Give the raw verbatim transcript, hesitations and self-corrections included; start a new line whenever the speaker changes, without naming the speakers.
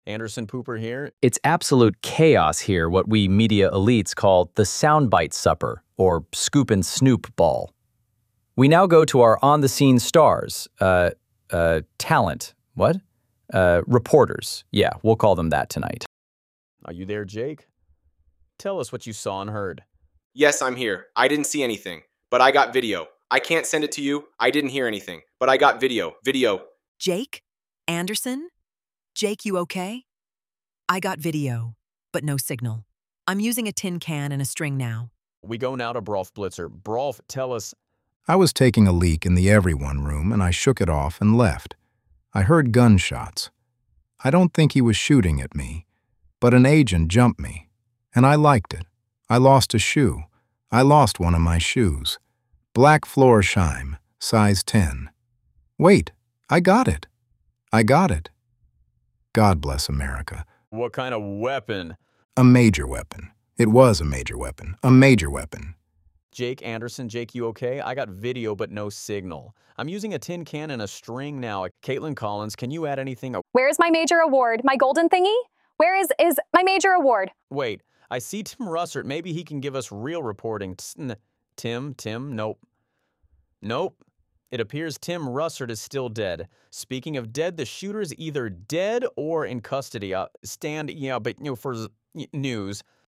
Anderson Pooper here.
It's absolute chaos here, what we media elites call the soundbite supper, or scoop and snoop ball. We now go to our on-the-scene stars, uh, uh, talent, what? Uh, reporters. Yeah, we'll call them that tonight.
Are you there, Jake? Tell us what you saw and heard.
Yes, I'm here. I didn't see anything, but I got video. I can't send it to you. I didn't hear anything, but I got video. Video.
Jake? Anderson? Jake, you okay? I got video, but no signal. I'm using a tin can and a string now.
We go now to Brolf Blitzer. Brolf, tell us.
I was taking a leak in the everyone room and I shook it off and left. I heard gunshots. I don't think he was shooting at me, but an agent jumped me, and I liked it. I lost a shoe. I lost one of my shoes. Black Florsheim, size ten. Wait, I got it. I got it. God bless America.
What kind of weapon?
A major weapon. It was a major weapon. A major weapon.
Jake Anderson, Jake, you okay? I got video, but no signal. I'm using a tin can and a string now. Caitlin Collins, can you add anything?
Where's my major award? My golden thingy? Where is, is my major award?
Wait, I see Tim Russert. Maybe he can give us real reporting. Tim, Tim, nope. Nope. It appears Tim Russert is still dead. Speaking of dead, the shooter's either dead or in custody. Uh, stand, yeah, but you know, for news.